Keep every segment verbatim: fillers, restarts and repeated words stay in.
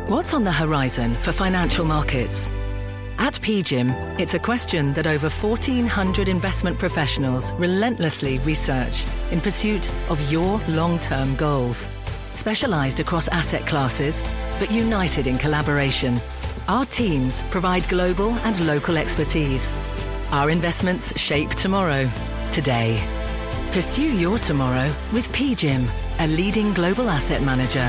What's on the horizon for financial markets? At P G I M, it's a question that over fourteen hundred investment professionals relentlessly research in pursuit of your long-term goals. Specialized across asset classes, but united in collaboration, our teams provide global and local expertise. Our investments shape tomorrow, today. Pursue your tomorrow with P G I M, a leading global asset manager.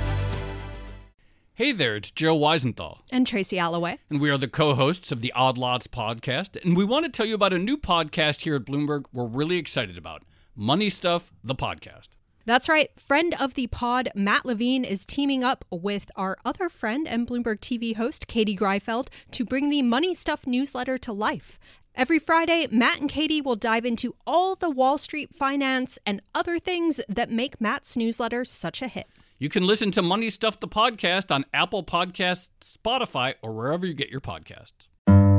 Hey there, it's Joe Weisenthal. And Tracy Alloway. And we are the co-hosts of the Odd Lots podcast. And we want to tell you about a new podcast here at Bloomberg we're really excited about. Money Stuff, the podcast. That's right. Friend of the pod, Matt Levine, is teaming up with our other friend and Bloomberg T V host, Katie Greifeld, to bring the Money Stuff newsletter to life. Every Friday, Matt and Katie will dive into all the Wall Street finance and other things that make Matt's newsletter such a hit. You can listen to Money Stuff, the podcast on Apple Podcasts, Spotify, or wherever you get your podcasts.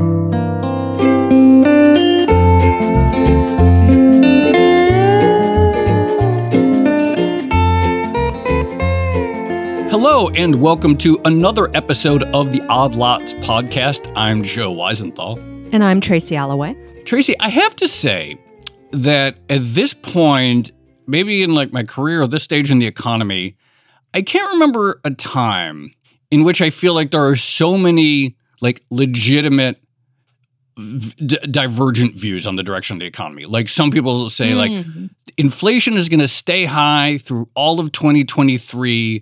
Hello, and welcome to another episode of the Odd Lots podcast. I'm Joe Weisenthal. And I'm Tracy Alloway. Tracy, I have to say that at this point, maybe in like my career or this stage in the economy, I can't remember a time in which I feel like there are so many like legitimate v- divergent views on the direction of the economy. Like some people say mm-hmm. like inflation is going to stay high through all of twenty twenty-three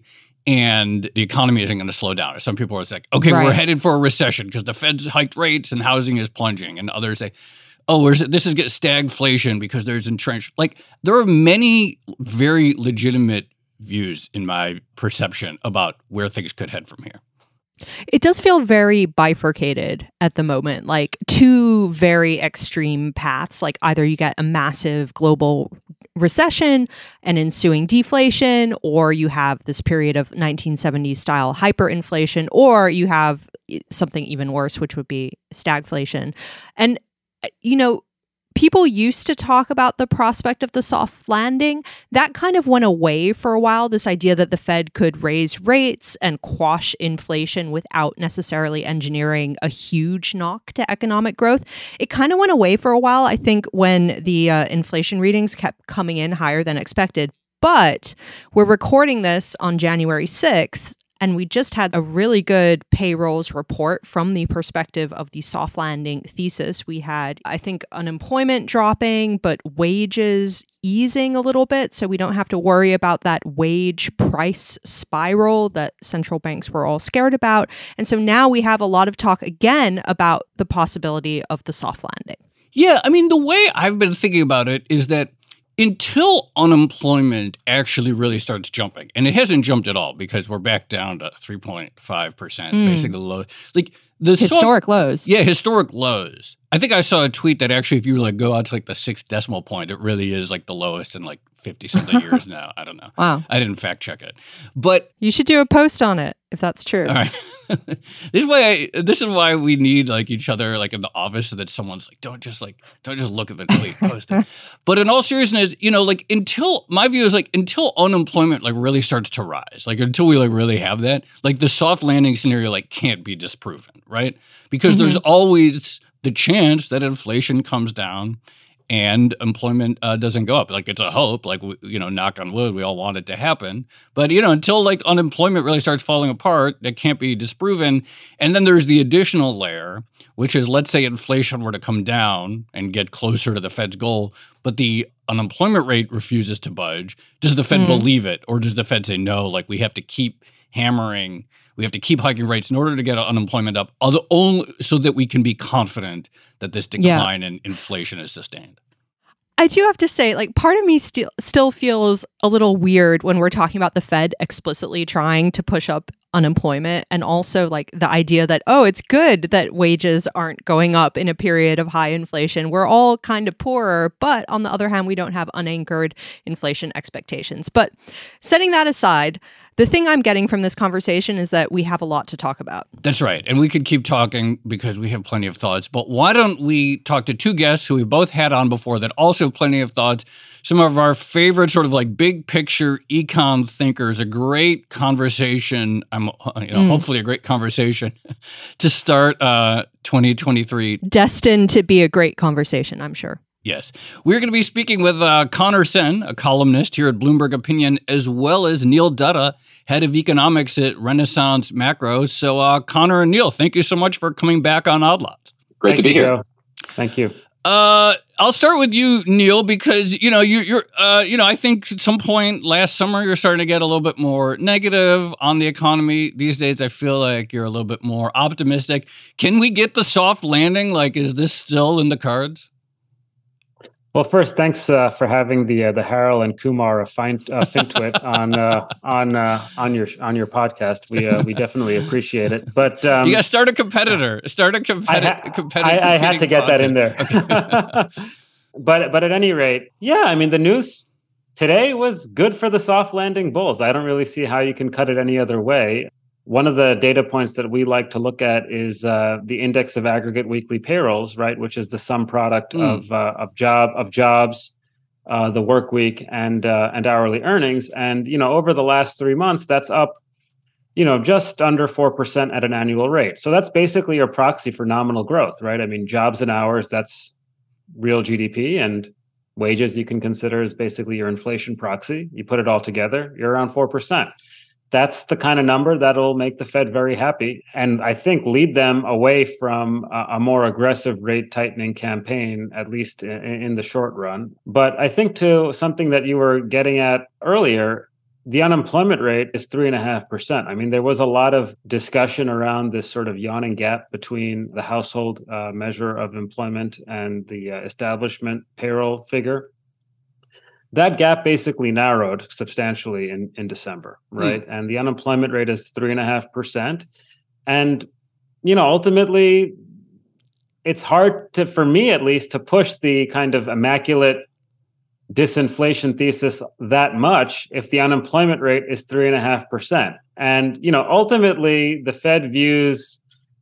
and the economy isn't going to slow down. Or some people are like, okay, right. we're headed for a recession because the Fed's hiked rates and housing is plunging. And others say, oh, where's it? This is get stagflation because there's entrenched. Like there are many very legitimate views in my perception about where things could head from here. It does feel very bifurcated at the moment, like two very extreme paths. Like either you get a massive global recession and ensuing deflation, or you have this period of nineteen seventies style hyperinflation, or you have something even worse, which would be stagflation. And, you know, people used to talk about the prospect of the soft landing. That kind of went away for a while, this idea that the Fed could raise rates and quash inflation without necessarily engineering a huge knock to economic growth. It kind of went away for a while, I think, when the uh, inflation readings kept coming in higher than expected. But we're recording this on January sixth. And we just had a really good payrolls report from the perspective of the soft landing thesis. We had, I think, unemployment dropping, but wages easing a little bit. So we don't have to worry about that wage price spiral that central banks were all scared about. And so now we have a lot of talk again about the possibility of the soft landing. Yeah, I mean, the way I've been thinking about it is that until unemployment actually really starts jumping, and it hasn't jumped at all because we're back down to three point five percent, mm. basically low. Like the historic soft, lows. Yeah, historic lows. I think I saw a tweet that actually, if you like go out to like the sixth decimal point, it really is like the lowest in like fifty something years now. I don't know. Wow. I didn't fact check it, but you should do a post on it if that's true. All right. this is why I, this is why we need like each other like in the office, so that someone's like, don't just like don't just look at the tweet, post it. But in all seriousness, you know, like until my view is like until unemployment like really starts to rise, like until we like really have that, like the soft landing scenario like can't be disproven, right? Because mm-hmm. there's always the chance that inflation comes down and employment uh, doesn't go up. Like it's a hope, like, you know, knock on wood, we all want it to happen. But, you know, until like unemployment really starts falling apart, that can't be disproven. And then there's the additional layer, which is, let's say inflation were to come down and get closer to the Fed's goal, but the unemployment rate refuses to budge. Does the Fed mm. believe it? Or does the Fed say, no, like we have to keep hammering, we have to keep hiking rates in order to get unemployment up, although only so that we can be confident that this decline yeah. in inflation is sustained? I do have to say, like, part of me still still feels a little weird when we're talking about the Fed explicitly trying to push up unemployment, and also like the idea that, oh, it's good that wages aren't going up in a period of high inflation. We're all kind of poorer, but on the other hand, we don't have unanchored inflation expectations. But setting that aside, the thing I'm getting from this conversation is that we have a lot to talk about. That's right. And we could keep talking because we have plenty of thoughts. But why don't we talk to two guests who we've both had on before that also have plenty of thoughts, some of our favorite sort of like big picture econ thinkers, a great conversation, I'm, you know, mm. hopefully a great conversation to start uh, twenty twenty-three. Destined to be a great conversation, I'm sure. Yes. We're going to be speaking with uh, Connor Sen, a columnist here at Bloomberg Opinion, as well as Neil Dutta, head of economics at Renaissance Macro. So, uh, Connor and Neil, thank you so much for coming back on Odd Lots. Great thank to be you, here. Joe. Thank you. Uh, I'll start with you, Neil, because, you know, you, you're, uh, you know, I think at some point last summer, you're starting to get a little bit more negative on the economy. These days, I feel like you're a little bit more optimistic. Can we get the soft landing? Like, is this still in the cards? Well, first, thanks uh, for having the uh, the Harold and Kumar of Fin- uh, FinTwit on uh, on uh, on your on your podcast. We uh, we definitely appreciate it. But um, you got to start a competitor. Start a competi- I, ha- competitor. I, I had to get podcast. that in there. Okay. but but at any rate, yeah. I mean, the news today was good for the soft landing bulls. I don't really see how you can cut it any other way. One of the data points that we like to look at is uh, the index of aggregate weekly payrolls, right, which is the sum product mm. of uh, of job of jobs, uh, the work week, and uh, and hourly earnings. And you know, over the last three months, that's up, you know, just under four percent at an annual rate. So that's basically your proxy for nominal growth, right? I mean, jobs and hours, that's real G D P, and wages you can consider as basically your inflation proxy. You put it all together, you're around four percent. That's the kind of number that'll make the Fed very happy, and I think lead them away from a, a more aggressive rate tightening campaign, at least in, in the short run. But I think to something that you were getting at earlier, the unemployment rate is three and a half percent. I mean, there was a lot of discussion around this sort of yawning gap between the household uh, measure of employment and the uh, establishment payroll figure. That gap basically narrowed substantially in, in December, right? Mm. And the unemployment rate is three and a half percent. And, you know, ultimately, it's hard to, for me at least, to push the kind of immaculate disinflation thesis that much if the unemployment rate is three and a half percent. And, you know, ultimately, the Fed views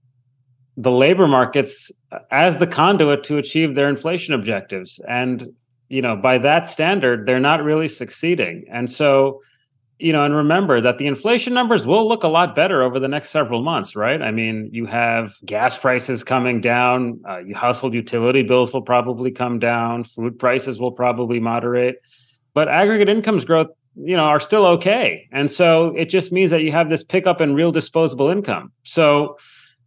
the labor markets as the conduit to achieve their inflation objectives. And you know, by that standard, they're not really succeeding. And so, you know, and remember that the inflation numbers will look a lot better over the next several months, right? I mean, you have gas prices coming down, uh, household utility bills will probably come down, food prices will probably moderate, but aggregate incomes growth, you know, are still okay. And so it just means that you have this pickup in real disposable income. So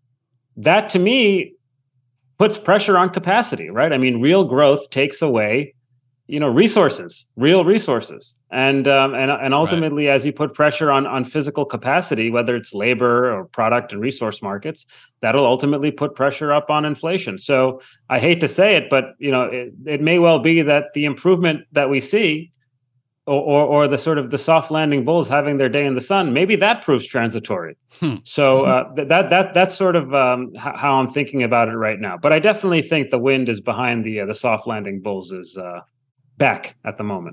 that to me puts pressure on capacity, right? I mean, real growth takes away you know, resources, real resources. And um, and and ultimately, right. as you put pressure on, on physical capacity, whether it's labor or product and resource markets, that'll ultimately put pressure up on inflation. So I hate to say it, but, you know, it, it may well be that the improvement that we see or, or, or the sort of the soft landing bulls having their day in the sun, maybe that proves transitory. Hmm. So uh, th- that that that's sort of um, h- how I'm thinking about it right now. But I definitely think the wind is behind the uh, the soft landing bulls is uh, back at the moment.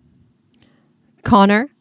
Connor?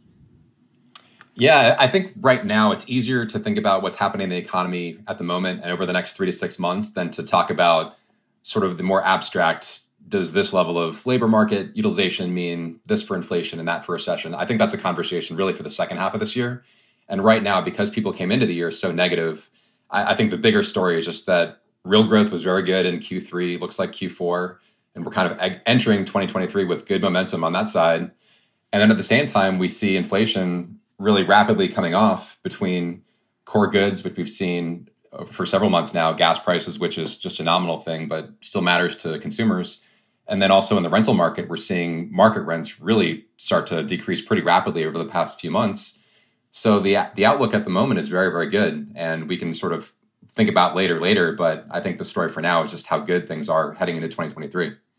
Yeah, I think right now it's easier to think about what's happening in the economy at the moment and over the next three to six months than to talk about sort of the more abstract, does this level of labor market utilization mean this for inflation and that for recession? I think that's a conversation really for the second half of this year. And right now, because people came into the year so negative, I, I think the bigger story is just that real growth was very good in Q three, looks like Q four. And we're kind of eg- entering twenty twenty-three with good momentum on that side. And then at the same time, we see inflation really rapidly coming off between core goods, which we've seen for several months now, gas prices, which is just a nominal thing, but still matters to consumers. And then also in the rental market, we're seeing market rents really start to decrease pretty rapidly over the past few months. So the the outlook at the moment is very, very good. And we can sort of think about later, later. But I think the story for now is just how good things are heading into twenty twenty-three.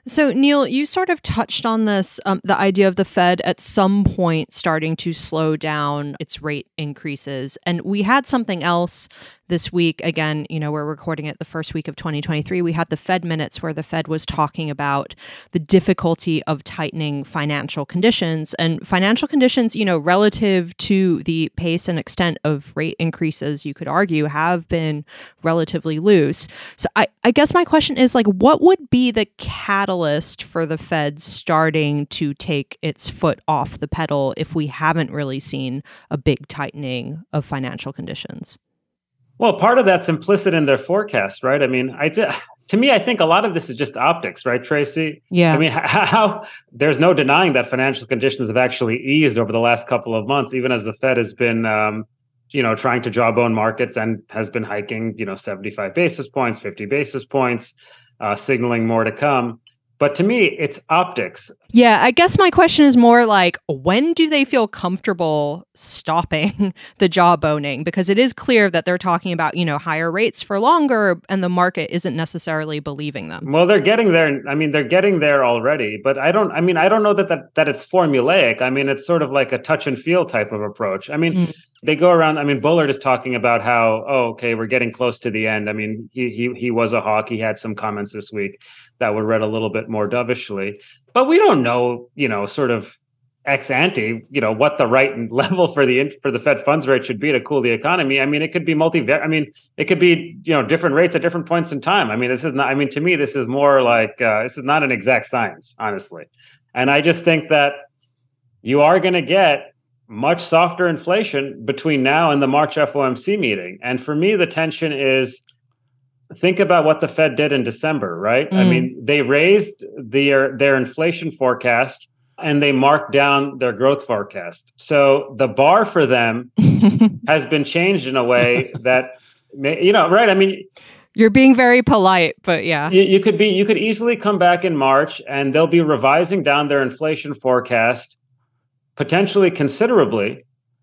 So, Neil, you sort of touched on this, um, the idea of the Fed at some point starting to slow down its rate increases. And we had something else this week. Again, you know, we're recording it the first week of twenty twenty-three. We had the Fed minutes where the Fed was talking about the difficulty of tightening financial conditions. And financial conditions, you know, relative to the pace and extent of rate increases, you could argue, have been relatively loose. So I, I guess my question is, like, what would be the catalyst for the Fed starting to take its foot off the pedal if we haven't really seen a big tightening of financial conditions? Well, part of that's implicit in their forecast, right? I mean, I did, to me, I think a lot of this is just optics, right, Tracy? Yeah. I mean, how there's no denying that financial conditions have actually eased over the last couple of months, even as the Fed has been, um, you know, trying to jawbone markets and has been hiking, you know, seventy-five basis points, fifty basis points, uh, signaling more to come. But to me, it's optics. Yeah, I guess my question is more like, when do they feel comfortable stopping the jawboning? Because it is clear that they're talking about, you know, higher rates for longer, and the market isn't necessarily believing them. Well, they're getting there. I mean, they're getting there already. But I don't, I mean, I don't know that that, that it's formulaic. I mean, it's sort of like a touch and feel type of approach. I mean, mm. they go around. I mean, Bullard is talking about how, oh, okay, we're getting close to the end. I mean, he he he was a hawk. He had some comments this week that were read a little bit more dovishly. But we don't know, you know, sort of ex ante, you know, what the right level for the for the Fed funds rate should be to cool the economy. I mean, it could be multi. I mean, it could be, you know, different rates at different points in time. I mean, this is not. I mean, to me, this is more like uh, this is not an exact science, honestly. And I just think that you are going to get much softer inflation between now and the March F O M C meeting. And for me, the tension is, think about what the Fed did in December, right? Mm. I mean, they raised their their inflation forecast and they marked down their growth forecast. So the bar for them has been changed in a way that, you know, right? I mean, you're being very polite, but yeah, you, you could be. You could easily come back in March and they'll be revising down their inflation forecast potentially considerably,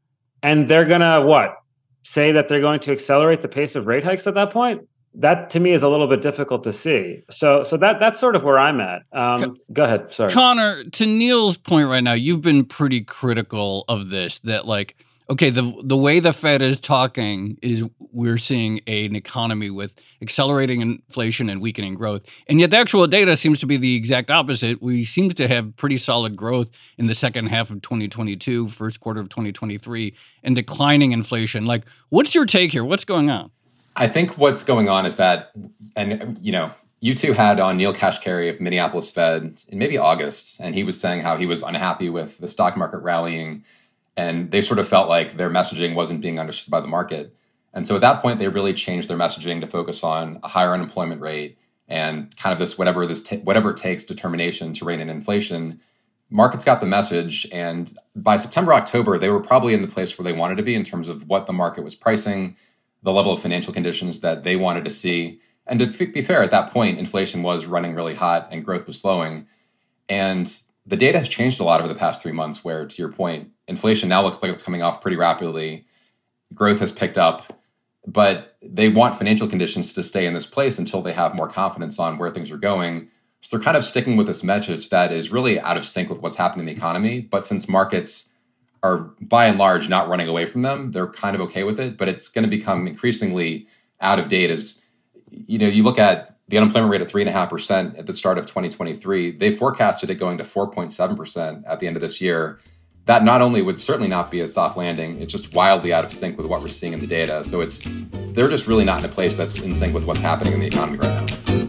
and they're gonna what? Say that they're going to accelerate the pace of rate hikes at that point? That to me is a little bit difficult to see. So, so that that's sort of where I'm at. Um, go ahead. Sorry, Connor. To Neil's point right now, you've been pretty critical of this. That like, okay, the the way the Fed is talking is we're seeing an economy with accelerating inflation and weakening growth, and yet the actual data seems to be the exact opposite. We seem to have pretty solid growth in the second half of twenty twenty-two, first quarter of twenty twenty-three, and declining inflation. Like, what's your take here? What's going on? I think what's going on is that, and you know, you two had on Neil Kashkari of Minneapolis Fed in maybe August, and he was saying how he was unhappy with the stock market rallying, and they sort of felt like their messaging wasn't being understood by the market. And so at that point, they really changed their messaging to focus on a higher unemployment rate and kind of this whatever this t- whatever it takes determination to rein in inflation. Markets got the message, and by September, October, they were probably in the place where they wanted to be in terms of what the market was pricing, the level of financial conditions that they wanted to see. And to f- be fair, at that point, inflation was running really hot and growth was slowing. And the data has changed a lot over the past three months where, to your point, inflation now looks like it's coming off pretty rapidly. Growth has picked up, but they want financial conditions to stay in this place until they have more confidence on where things are going. So they're kind of sticking with this message that is really out of sync with what's happening in the economy. But since markets are by and large not running away from them, they're kind of okay with it, but it's going to become increasingly out of date as, you know, you look at the unemployment rate at three and a half percent at the start of twenty twenty-three, they forecasted it going to four point seven percent at the end of this year. That not only would certainly not be a soft landing, it's just wildly out of sync with what we're seeing in the data. So it's, they're just really not in a place that's in sync with what's happening in the economy right now.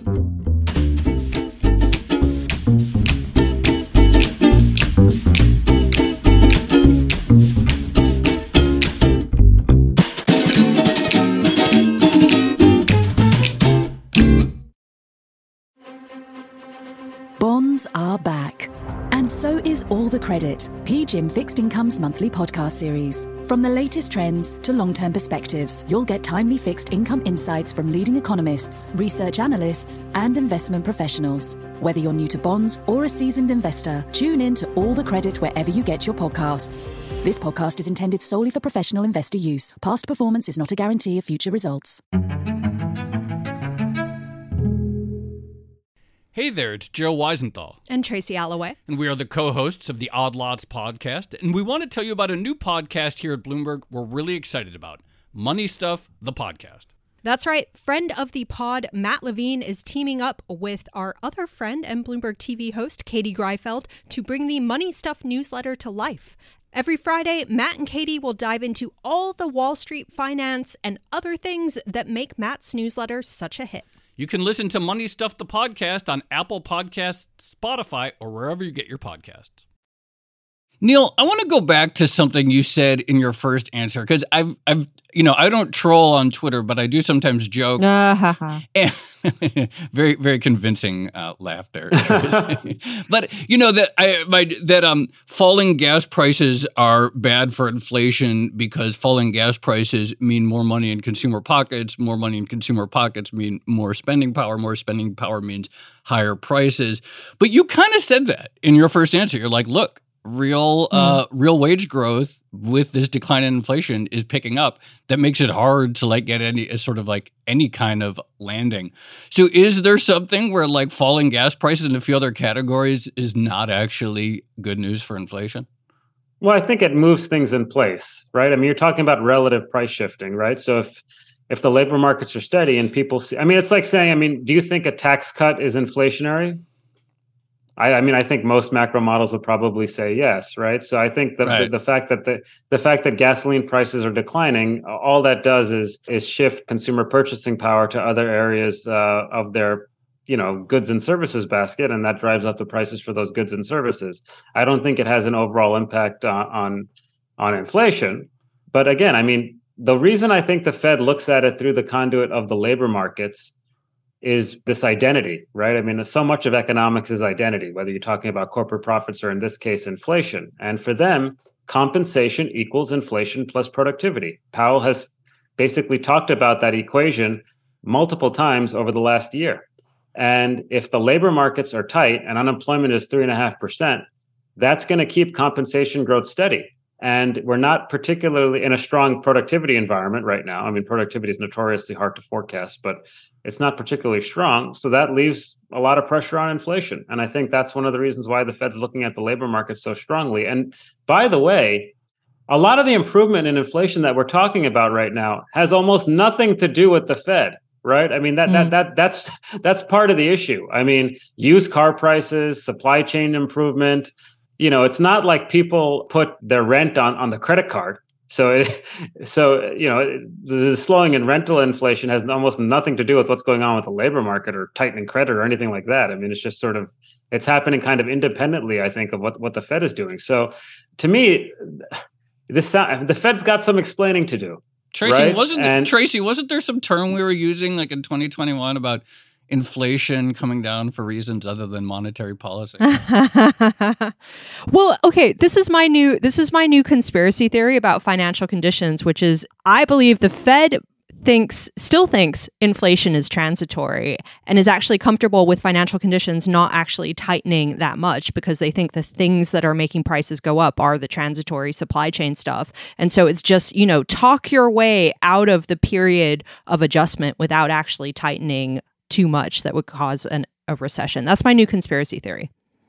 Are back. And so is All the Credit, P G I M Fixed Income's monthly podcast series. From the latest trends to long-term perspectives, you'll get timely fixed income insights from leading economists, research analysts, and investment professionals. Whether you're new to bonds or a seasoned investor, tune in to All the Credit wherever you get your podcasts. This podcast is intended solely for professional investor use. Past performance is not a guarantee of future results. Hey there, it's Joe Weisenthal. And Tracy Alloway. And we are the co-hosts of the Odd Lots podcast. And we want to tell you about a new podcast here at Bloomberg we're really excited about. Money Stuff, the podcast. That's right. Friend of the pod, Matt Levine, is teaming up with our other friend and Bloomberg T V host, Katie Greifeld, to bring the Money Stuff newsletter to life. Every Friday, Matt and Katie will dive into all the Wall Street finance and other things that make Matt's newsletter such a hit. You can listen to Money Stuff, the podcast on Apple Podcasts, Spotify, or wherever you get your podcasts. Neil, I want to go back to something you said in your first answer, because I've, I've, you know, I don't troll on Twitter, but I do sometimes joke. Uh, and very, very convincing uh, laugh there. But you know that I, my, that um, falling gas prices are bad for inflation because falling gas prices mean more money in consumer pockets. More money in consumer pockets mean more spending power. More spending power means higher prices. But you kind of said that in your first answer. You're like, look. Real, uh, mm. real wage growth with this decline in inflation is picking up. That makes it hard to like get any sort of like any kind of landing. So, is there something where like falling gas prices and a few other categories is not actually good news for inflation? Well, I think it moves things in place, right? I mean, you're talking about relative price shifting, right? So if if the labor markets are steady and people see, I mean, it's like saying, I mean, do you think a tax cut is inflationary? I, I mean, I think most macro models would probably say yes, right? So I think the, right. the the fact that the the fact that gasoline prices are declining, all that does is is shift consumer purchasing power to other areas uh, of their, you know, goods and services basket, and that drives up the prices for those goods and services. I don't think it has an overall impact on on, on inflation, but again, I mean, the reason I think the Fed looks at it through the conduit of the labor markets is this identity, right? I mean, so much of economics is identity, whether you're talking about corporate profits or in this case, inflation. And for them, compensation equals inflation plus productivity. Powell has basically talked about that equation multiple times over the last year. And if the labor markets are tight and unemployment is three and a half percent, that's going to keep compensation growth steady. And we're not particularly in a strong productivity environment right now. I mean, productivity is notoriously hard to forecast, but it's not particularly strong. So that leaves a lot of pressure on inflation. And I think that's one of the reasons why the Fed's looking at the labor market so strongly. And by the way, a lot of the improvement in inflation that we're talking about right now has almost nothing to do with the Fed, right? I mean, that mm. that that that's that's part of the issue. I mean, used car prices, supply chain improvement. You know, it's not like people put their rent on, on the credit card. So, it, so you know, the slowing in rental inflation has almost nothing to do with what's going on with the labor market or tightening credit or anything like that. I mean, it's just sort of, it's happening kind of independently, I think, of what, what the Fed is doing. So to me, this the Fed's got some explaining to do. Tracy, right? wasn't and, Tracy, wasn't there some term we were using like in twenty twenty-one about inflation coming down for reasons other than monetary policy? Well, okay, this is my new this is my new conspiracy theory about financial conditions, which is I believe the Fed thinks still thinks inflation is transitory and is actually comfortable with financial conditions not actually tightening that much because they think the things that are making prices go up are the transitory supply chain stuff. And so it's just, you know, talk your way out of the period of adjustment without actually tightening too much that would cause an, a recession. That's my new conspiracy theory.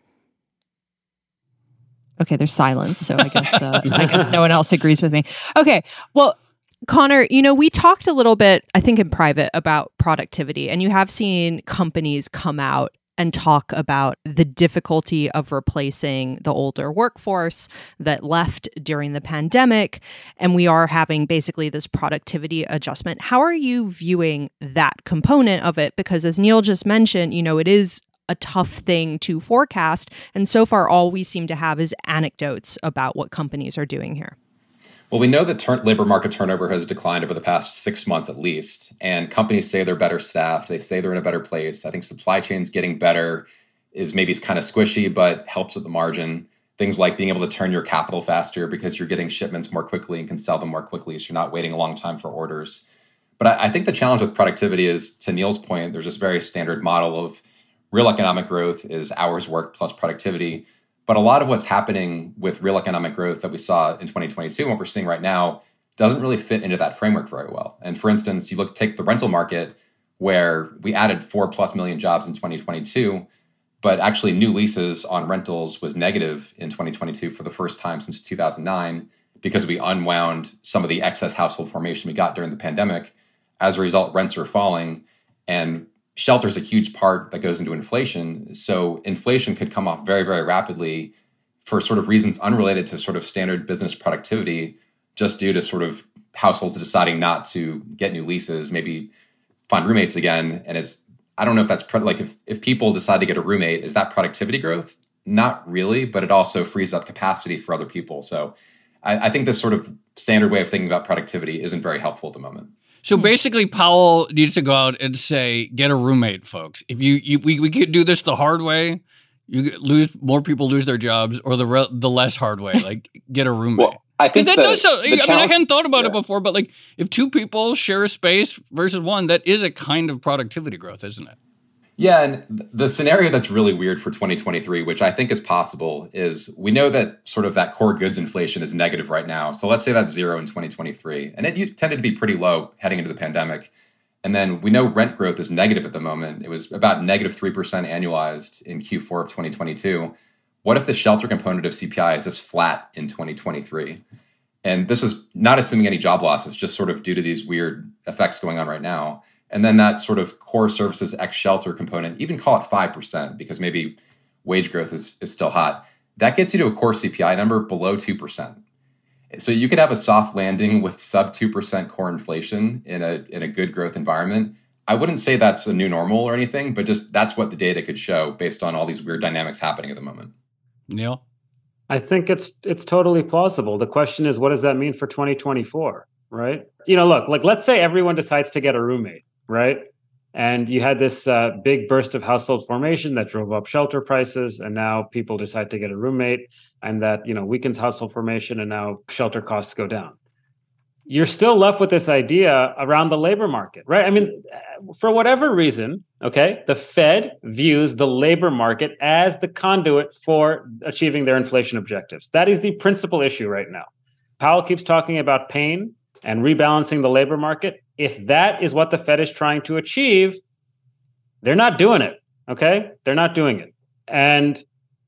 Okay, there's silence, so I guess uh, I guess no one else agrees with me. Okay, well, Connor, you know, we talked a little bit, I think, in private about productivity, and you have seen companies come out and talk about the difficulty of replacing the older workforce that left during the pandemic. And we are having basically this productivity adjustment. How are you viewing that component of it? Because as Neil just mentioned, you know, it is a tough thing to forecast. And so far, all we seem to have is anecdotes about what companies are doing here. Well, we know that turn- labor market turnover has declined over the past six months at least, and companies say they're better staffed. They say they're in a better place. I think supply chain's getting better is maybe kind of squishy, but helps at the margin. Things like being able to turn your capital faster because you're getting shipments more quickly and can sell them more quickly, so you're not waiting a long time for orders. But I, I think the challenge with productivity is, to Neil's point, there's this very standard model of real economic growth is hours worked plus productivity. But a lot of what's happening with real economic growth that we saw in twenty twenty-two and what we're seeing right now doesn't really fit into that framework very well. And for instance, you look take the rental market. where we added four plus million jobs in twenty twenty-two, but actually new leases on rentals was negative in twenty twenty-two for the first time since two thousand nine, because we unwound some of the excess household formation we got during the pandemic. As a result, rents are falling, and shelter is a huge part that goes into inflation. So inflation could come off very, very rapidly for sort of reasons unrelated to sort of standard business productivity, just due to sort of households deciding not to get new leases, maybe find roommates again. And it's, I don't know if that's pro- like if, if people decide to get a roommate, is that productivity growth? Not really, but it also frees up capacity for other people. So I, I think this sort of standard way of thinking about productivity isn't very helpful at the moment. So basically, Powell needs to go out and say, get a roommate, folks. If you, you we, we could do this the hard way, you lose more people lose their jobs, or the re, the less hard way, like get a roommate. Well, I think that the, does sound, I mean, I hadn't thought about yeah. it before, but like if two people share a space versus one, that is a kind of productivity growth, isn't it? Yeah, and the scenario that's really weird for twenty twenty-three, which I think is possible, is we know that sort of that core goods inflation is negative right now. So let's say that's zero in twenty twenty-three. And it tended to be pretty low heading into the pandemic. And then we know rent growth is negative at the moment. It was about negative three percent annualized in Q four of twenty twenty-two. What if the shelter component of C P I is just flat in twenty twenty-three? And this is not assuming any job losses, just sort of due to these weird effects going on right now. And then that sort of core services X shelter component, even call it five percent, because maybe wage growth is, is still hot. That gets you to a core C P I number below two percent. So you could have a soft landing with sub two percent core inflation in a in a good growth environment. I wouldn't say that's a new normal or anything, but just that's what the data could show based on all these weird dynamics happening at the moment. Neil? I think it's it's totally plausible. The question is, what does that mean for twenty twenty-four, right? You know, look, like let's say everyone decides to get a roommate, right? And you had this uh, big burst of household formation that drove up shelter prices, and now people decide to get a roommate, and that, you know, weakens household formation, and now shelter costs go down. You're still left with this idea around the labor market, right? I mean, for whatever reason, okay, the Fed views the labor market as the conduit for achieving their inflation objectives. That is the principal issue right now. Powell keeps talking about pain and rebalancing the labor market. If that is what the Fed is trying to achieve, they're not doing it, okay? They're not doing it. And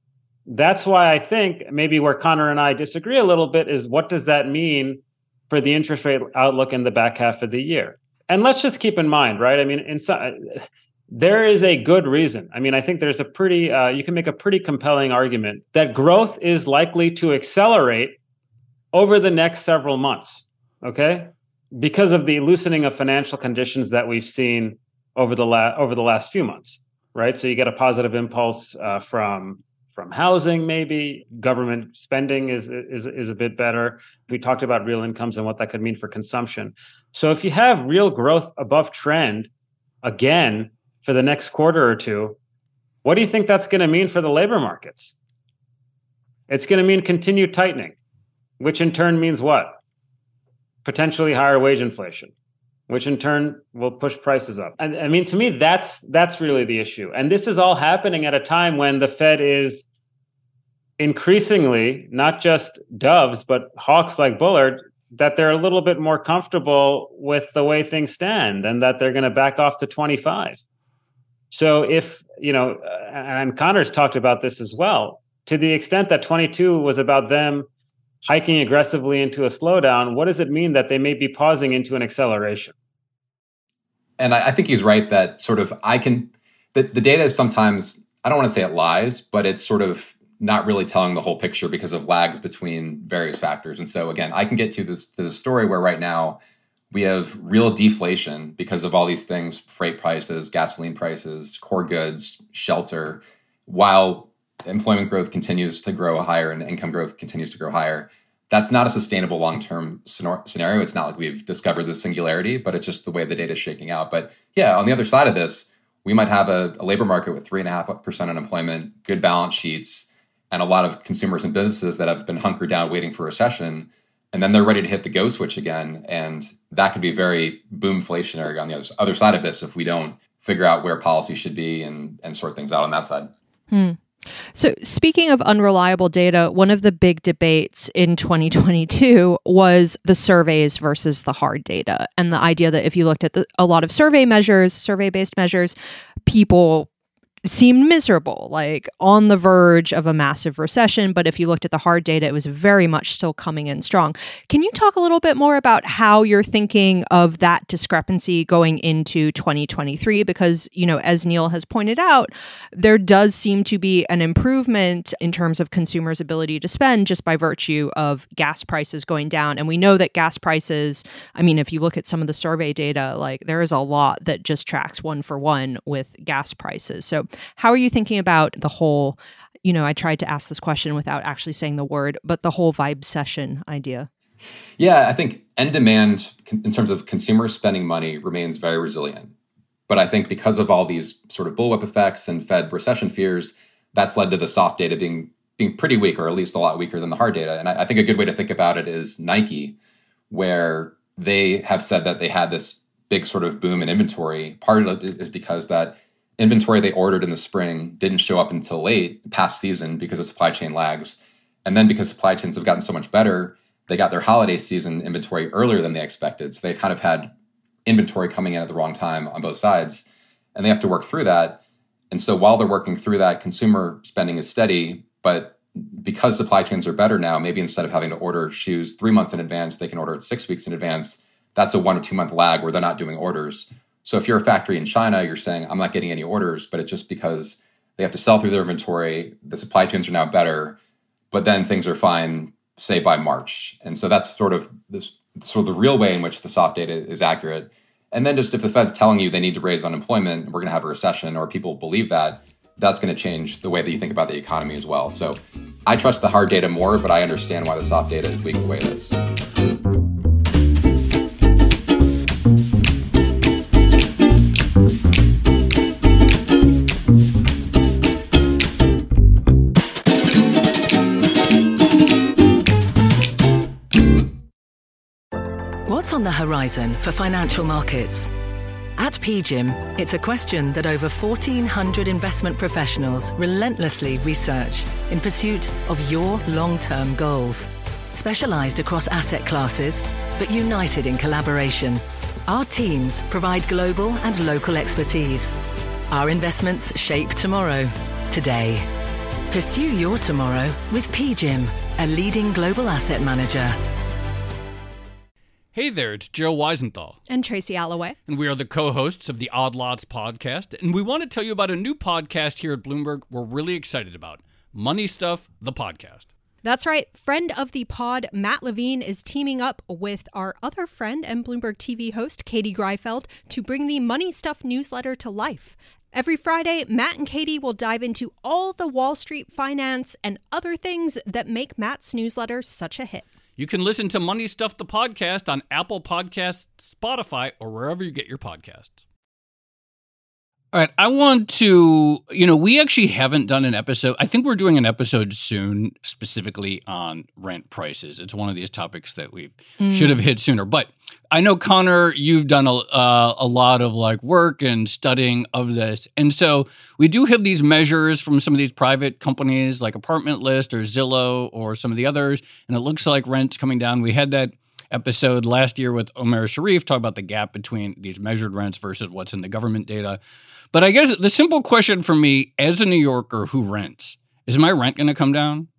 that's why I think maybe where Connor and I disagree a little bit is, what does that mean for the interest rate outlook in the back half of the year? And let's just keep in mind, right? I mean, in some, there is a good reason. I mean, I think there's a pretty, uh, you can make a pretty compelling argument that growth is likely to accelerate over the next several months, okay? Because of the loosening of financial conditions that we've seen over the la- over the last few months, right? So you get a positive impulse uh, from from housing, maybe government spending is is is a bit better. We talked about real incomes and what that could mean for consumption. So if you have real growth above trend again for the next quarter or two, what do you think that's going to mean for the labor markets? It's going to mean continued tightening, which in turn means what? Potentially higher wage inflation, which in turn will push prices up. And I mean, to me, that's that's really the issue. And this is all happening at a time when the Fed is increasingly not just doves, but hawks like Bullard, that they're a little bit more comfortable with the way things stand, and that they're going to back off to twenty-five. So if, you know, and Connor's talked about this as well, to the extent that twenty-two was about them hiking aggressively into a slowdown, what does it mean that they may be pausing into an acceleration? And I, I think he's right that sort of I can, the, the data is sometimes, I don't want to say it lies, but it's sort of not really telling the whole picture because of lags between various factors. And so again, I can get to this, to the story where right now we have real deflation because of all these things: freight prices, gasoline prices, core goods, shelter, while employment growth continues to grow higher and income growth continues to grow higher. That's not a sustainable long-term scenario. It's not like we've discovered the singularity, but it's just the way the data is shaking out. But yeah, on the other side of this, we might have a, a labor market with three and a half percent unemployment, good balance sheets, and a lot of consumers and businesses that have been hunkered down waiting for a recession. And then they're ready to hit the go switch again. And that could be very boomflationary on the other, other side of this if we don't figure out where policy should be and, and sort things out on that side. Hmm. So speaking of unreliable data, one of the big debates in twenty twenty-two was the surveys versus the hard data. And the idea that if you looked at the, a lot of survey measures, survey-based measures, people seemed miserable, like on the verge of a massive recession. But if you looked at the hard data, it was very much still coming in strong. Can you talk a little bit more about how you're thinking of that discrepancy going into twenty twenty-three? Because, you know, as Neil has pointed out, there does seem to be an improvement in terms of consumers' ability to spend just by virtue of gas prices going down. And we know that gas prices, I mean, if you look at some of the survey data, like there is a lot that just tracks one for one with gas prices. So how are you thinking about the whole, you know, I tried to ask this question without actually saying the word, but the whole vibesession idea? Yeah, I think end demand in terms of consumers spending money remains very resilient. But I think because of all these sort of bullwhip effects and Fed recession fears, that's led to the soft data being being pretty weak, or at least a lot weaker than the hard data. And I, I think a good way to think about it is Nike, where they have said that they had this big sort of boom in inventory. Part of it is because that inventory they ordered in the spring didn't show up until late past season because of supply chain lags. And then because supply chains have gotten so much better, they got their holiday season inventory earlier than they expected. So they kind of had inventory coming in at the wrong time on both sides, and they have to work through that. And so while they're working through that, consumer spending is steady, but because supply chains are better now, maybe instead of having to order shoes three months in advance, they can order it six weeks in advance. That's a one or two month lag where they're not doing orders. So if you're a factory in China, you're saying, I'm not getting any orders, but it's just because they have to sell through their inventory. The supply chains are now better, but then things are fine, say by March. And so that's sort of this sort of the real way in which the soft data is accurate. And then just if the Fed's telling you they need to raise unemployment, we're going to have a recession, or people believe that, that's going to change the way that you think about the economy as well. So I trust the hard data more, but I understand why the soft data is weak the way it is. What's on the horizon for financial markets? At P G I M, it's a question that over fourteen hundred investment professionals relentlessly research in pursuit of your long-term goals. Specialized across asset classes, but united in collaboration, our teams provide global and local expertise. Our investments shape tomorrow, today. Pursue your tomorrow with P G I M, a leading global asset manager. Hey there, it's Joe Weisenthal. And Tracy Alloway. And we are the co-hosts of the Odd Lots podcast. And we want to tell you about a new podcast here at Bloomberg we're really excited about. Money Stuff, the podcast. That's right. Friend of the pod, Matt Levine, is teaming up with our other friend and Bloomberg T V host, Katie Greifeld, to bring the Money Stuff newsletter to life. Every Friday, Matt and Katie will dive into all the Wall Street finance and other things that make Matt's newsletter such a hit. You can listen to Money Stuff, the podcast on Apple Podcasts, Spotify, or wherever you get your podcasts. All right, I want to, you know, we actually haven't done an episode. I think we're doing an episode soon specifically on rent prices. It's one of these topics that we mm. should have hit sooner. But I know, Connor, you've done a, uh, a lot of like work and studying of this. And so we do have these measures from some of these private companies like Apartment List or Zillow or some of the others. And it looks like rent's coming down. We had that episode last year with Omer Sharif talk about the gap between these measured rents versus what's in the government data. But I guess the simple question for me as a New Yorker who rents, is my rent going to come down?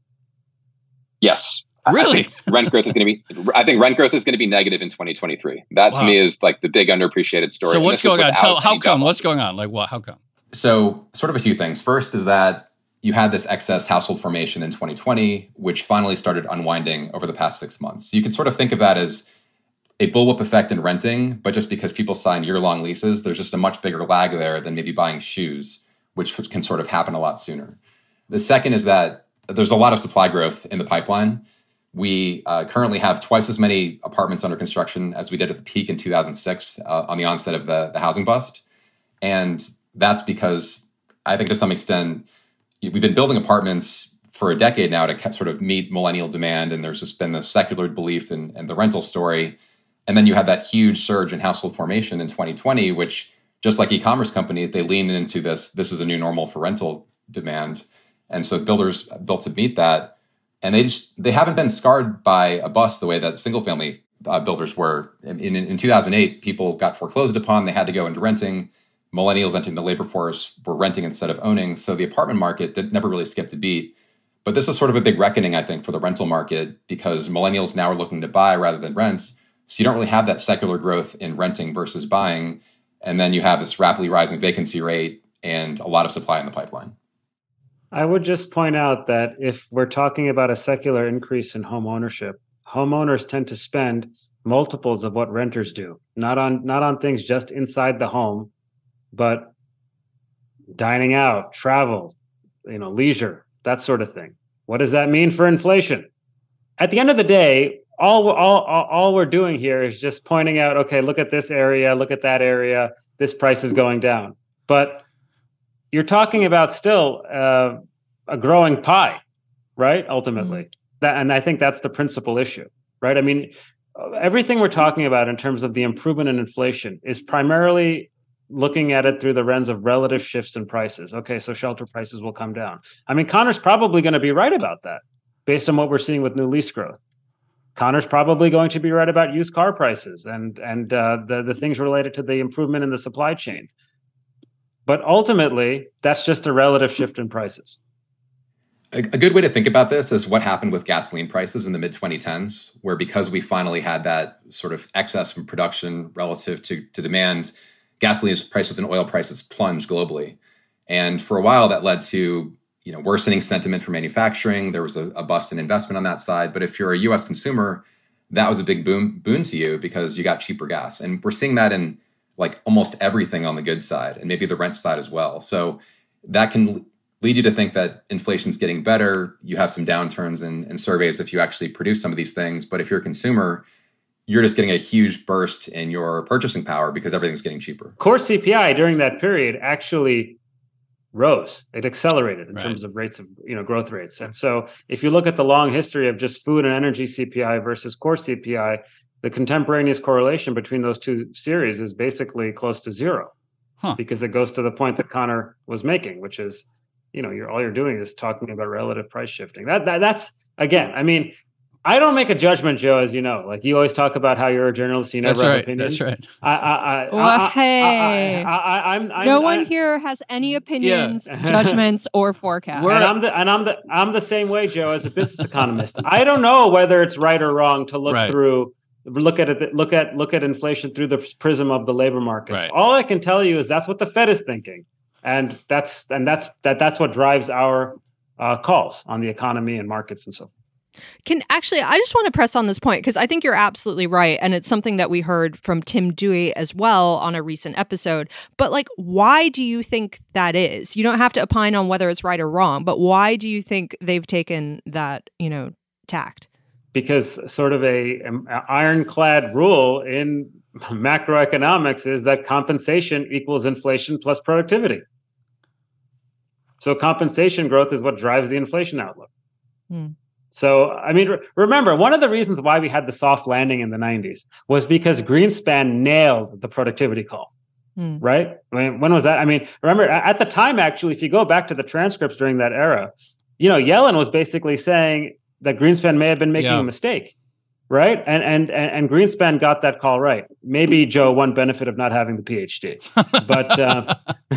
Yes. Really? I think rent growth is going to be, I think rent growth is going to be negative in twenty twenty-three. That wow. to me is like the big underappreciated story. So what's going on? Tell, how come? What's going on? Like what? How come? So sort of a few things. First is that you had this excess household formation in twenty twenty, which finally started unwinding over the past six months. So you can sort of think of that as a bullwhip effect in renting, but just because people sign year-long leases, there's just a much bigger lag there than maybe buying shoes, which can sort of happen a lot sooner. The second is that there's a lot of supply growth in the pipeline. We uh, currently have twice as many apartments under construction as we did at the peak in two thousand six uh, on the onset of the, the housing bust. And that's because I think to some extent, we've been building apartments for a decade now to sort of meet millennial demand. And there's just been this secular belief in, in the rental story. And then you had that huge surge in household formation in twenty twenty, which just like e-commerce companies, they lean into this, this is a new normal for rental demand. And so builders built to meet that. And they just they haven't been scarred by a bust the way that single family uh, builders were. In, in, in two thousand eight, people got foreclosed upon. They had to go into renting. Millennials entering the labor force were renting instead of owning. So the apartment market did, never really skipped a beat. But this is sort of a big reckoning, I think, for the rental market because millennials now are looking to buy rather than rent. So you don't really have that secular growth in renting versus buying. And then you have this rapidly rising vacancy rate and a lot of supply in the pipeline. I would just point out that if we're talking about a secular increase in home ownership, homeowners tend to spend multiples of what renters do, not on not on things just inside the home, but dining out, travel, you know, leisure, that sort of thing. What does that mean for inflation? At the end of the day, all all all we're doing here is just pointing out, okay, look at this area, look at that area, this price is going down. But you're talking about still uh, a growing pie, right? Ultimately. Mm-hmm. That, and I think that's the principal issue, right? I mean, everything we're talking about in terms of the improvement in inflation is primarily looking at it through the lens of relative shifts in prices. Okay, so shelter prices will come down. I mean, Connor's probably going to be right about that based on what we're seeing with new lease growth. Connor's probably going to be right about used car prices and, and uh, the, the things related to the improvement in the supply chain. But ultimately, that's just a relative shift in prices. A, a good way to think about this is what happened with gasoline prices in the mid twenty tens, where because we finally had that sort of excess from production relative to, to demand, gasoline prices and oil prices plunged globally. And for a while, that led to you know worsening sentiment for manufacturing. There was a, a bust in investment on that side. But if you're a U S consumer, that was a big boom boon to you because you got cheaper gas. And we're seeing that in like almost everything on the good side and maybe the rent side as well. So that can lead you to think that inflation's getting better. You have some downturns in, in surveys if you actually produce some of these things. But if you're a consumer, you're just getting a huge burst in your purchasing power because everything's getting cheaper. Core C P I during that period actually rose. It accelerated in right. terms of rates of you know growth rates. And so if you look at the long history of just food and energy C P I versus core C P I, the contemporaneous correlation between those two series is basically close to zero huh. because it goes to the point that Connor was making, which is, you know, you're all you're doing is talking about relative price shifting. That, that that's again, I mean, I don't make a judgment, Joe, as you know. Like you always talk about how you're a journalist, you never that's have right, opinions. That's right. I, I, I, well, I, hey, I, I, I, I'm, I'm, no I'm, one I, here has any opinions, yeah. judgments, or forecasts. And I'm the and I'm the I'm the same way, Joe, as a business economist. I don't know whether it's right or wrong to look right. through. Look at it. Look at look at inflation through the prism of the labor markets. Right. All I can tell you is that's what the Fed is thinking, and that's and that's that that's what drives our uh, calls on the economy and markets and so forth. Can actually, I just want to press on this point because I think you're absolutely right, and it's something that we heard from Tim Dewey as well on a recent episode. But like, why do you think that is? You don't have to opine on whether it's right or wrong, but why do you think they've taken that, you know, tact? Because sort of a, a ironclad rule in macroeconomics is that compensation equals inflation plus productivity. So compensation growth is what drives the inflation outlook. Hmm. So, I mean, re- remember, one of the reasons why we had the soft landing in the nineties was because Greenspan nailed the productivity call, hmm. right? I mean, when was that? I mean, remember, at the time, actually, if you go back to the transcripts during that era, you know, Yellen was basically saying that Greenspan may have been making yeah. a mistake, right? And, and and and Greenspan got that call right. Maybe, Joe, one benefit of not having the P H D, but um,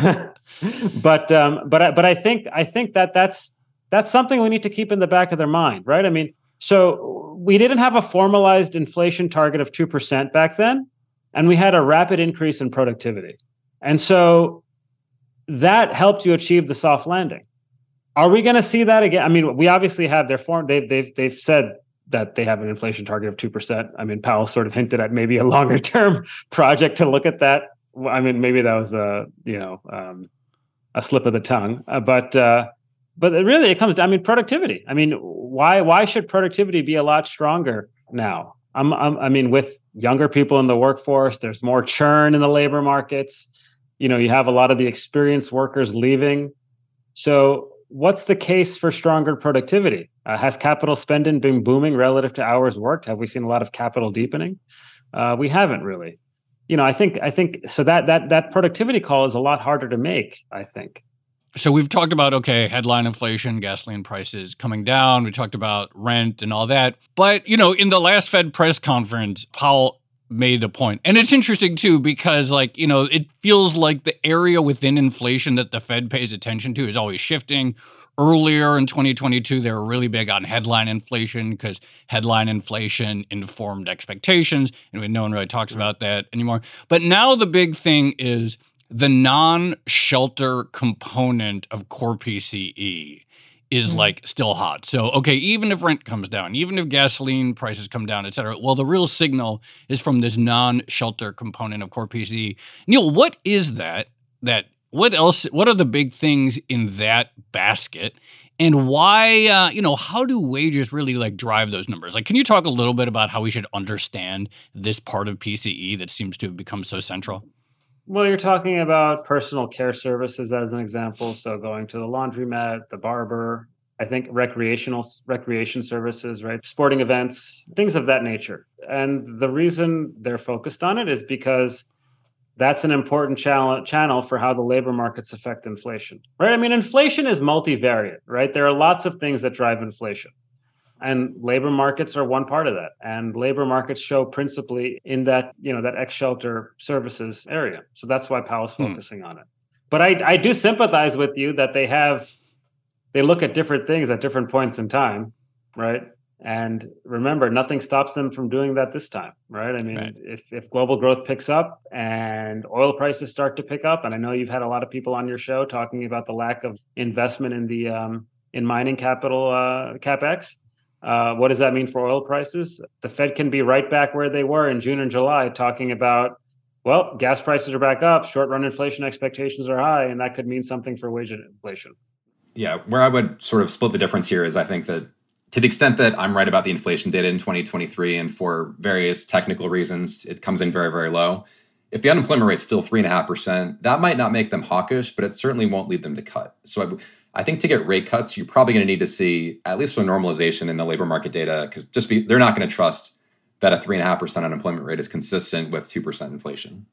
but um, but I, but I think I think that that's that's something we need to keep in the back of their mind, right? I mean, so we didn't have a formalized inflation target of two percent back then, and we had a rapid increase in productivity, and so that helped you achieve the soft landing. Are we going to see that again? I mean, we obviously have their form. They've they've they've said that they have an inflation target of two percent. I mean, Powell sort of hinted at maybe a longer term project to look at that. I mean, maybe that was a you know um, a slip of the tongue, uh, but uh, but it really it comes down. I mean, productivity. I mean, why why should productivity be a lot stronger now? I'm, I'm I mean, with younger people in the workforce, there's more churn in the labor markets. You know, you have a lot of the experienced workers leaving, so. What's the case for stronger productivity? Uh, has capital spending been booming relative to hours worked? Have we seen a lot of capital deepening? Uh, we haven't really. You know, I think I think so that that that productivity call is a lot harder to make, I think. So we've talked about, okay, headline inflation, gasoline prices coming down. We talked about rent and all that. But, you know, in the last Fed press conference, Powell made a point. And it's interesting, too, because, like, you know, it feels like the area within inflation that the Fed pays attention to is always shifting. Earlier in twenty twenty-two, they were really big on headline inflation because headline inflation informed expectations. And no one really talks about that anymore. But now the big thing is the non-shelter component of core P C E is mm-hmm. like still hot. So, okay, even if rent comes down, even if gasoline prices come down, et cetera, well, the real signal is from this non-shelter component of core P C E. Neil, what is that? That what else? What are the big things in that basket? And why, uh, you know, how do wages really like drive those numbers? Like, can you talk a little bit about how we should understand this part of P C E that seems to have become so central? Well, you're talking about personal care services as an example. So going to the laundromat, the barber, I think recreational recreation services, right? Sporting events, things of that nature. And the reason they're focused on it is because that's an important channel, channel for how the labor markets affect inflation, right? I mean, inflation is multivariate, right? There are lots of things that drive inflation. And labor markets are one part of that. And labor markets show principally in that, you know, that ex-shelter services area. So that's why Powell's hmm. focusing on it. But I, I do sympathize with you that they have, they look at different things at different points in time, right? And remember, nothing stops them from doing that this time, right? I mean, right. if if global growth picks up and oil prices start to pick up, and I know you've had a lot of people on your show talking about the lack of investment in the um, in mining capital uh, capex. Uh, what does that mean for oil prices? The Fed can be right back where they were in June and July, talking about, well, gas prices are back up, short-run inflation expectations are high, and that could mean something for wage inflation. Yeah, where I would sort of split the difference here is I think that to the extent that I'm right about the inflation data in twenty twenty-three, and for various technical reasons, it comes in very, very low. If the unemployment rate's still three point five percent, that might not make them hawkish, but it certainly won't lead them to cut. So I, I think to get rate cuts, you're probably going to need to see at least a normalization in the labor market data, because just be, they're not going to trust that a three point five percent unemployment rate is consistent with two percent inflation.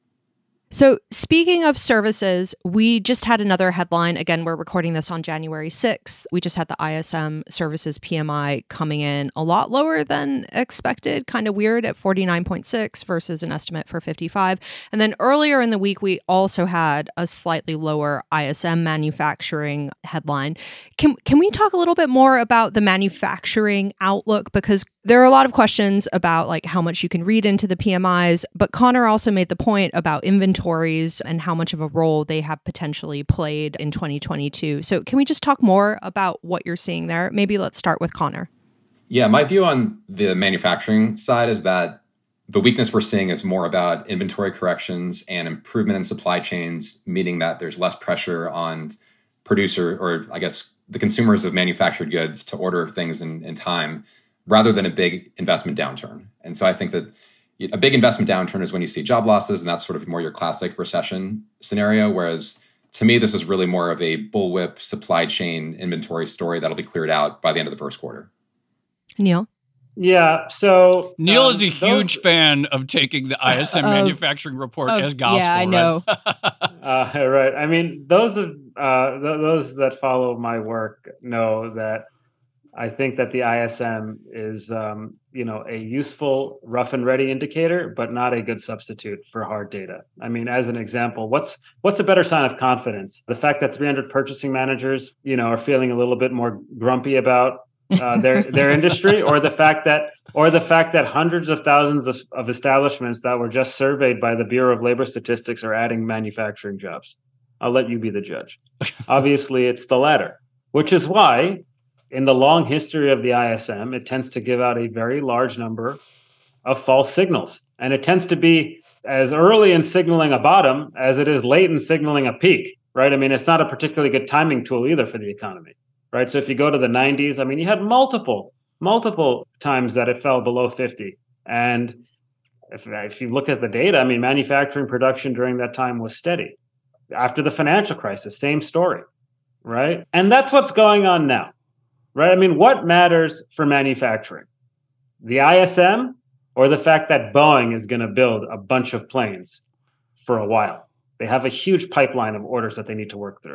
So speaking of services, we just had another headline. Again, we're recording this on January sixth. We just had the I S M services P M I coming in a lot lower than expected, kind of weird at forty-nine point six versus an estimate for fifty-five. And then earlier in the week, we also had a slightly lower I S M manufacturing headline. Can, can we talk a little bit more about the manufacturing outlook? Because there are a lot of questions about like how much you can read into the P M Is, but Connor also made the point about inventories and how much of a role they have potentially played in twenty twenty-two. So can we just talk more about what you're seeing there? Maybe let's start with Connor. Yeah, my view on the manufacturing side is that the weakness we're seeing is more about inventory corrections and improvement in supply chains, meaning that there's less pressure on producer, or I guess the consumers of manufactured goods, to order things in, in time, rather than a big investment downturn. And so I think that a big investment downturn is when you see job losses, and that's sort of more your classic recession scenario. Whereas to me, this is really more of a bullwhip supply chain inventory story that'll be cleared out by the end of the first quarter. Neil? Yeah, so... Neil um, is a huge those... fan of taking the I S M uh, manufacturing report uh, as gospel. Yeah, I know. Right? uh, right. I mean, those of uh, th- those that follow my work know that I think that the I S M is, um, you know, a useful rough and ready indicator, but not a good substitute for hard data. I mean, as an example, what's what's a better sign of confidence? The fact that three hundred purchasing managers, you know, are feeling a little bit more grumpy about uh, their their industry, or the fact that, or the fact that hundreds of thousands of, of establishments that were just surveyed by the Bureau of Labor Statistics are adding manufacturing jobs. I'll let you be the judge. Obviously, it's the latter, which is why, in the long history of the I S M, it tends to give out a very large number of false signals. And it tends to be as early in signaling a bottom as it is late in signaling a peak, right? I mean, it's not a particularly good timing tool either for the economy, right? So if you go to the nineties, I mean, you had multiple, multiple times that it fell below fifty. And if, if you look at the data, I mean, manufacturing production during that time was steady. After the financial crisis, same story, right? And that's what's going on now. Right? I mean, what matters for manufacturing? The I S M, or the fact that Boeing is going to build a bunch of planes for a while? They have a huge pipeline of orders that they need to work through.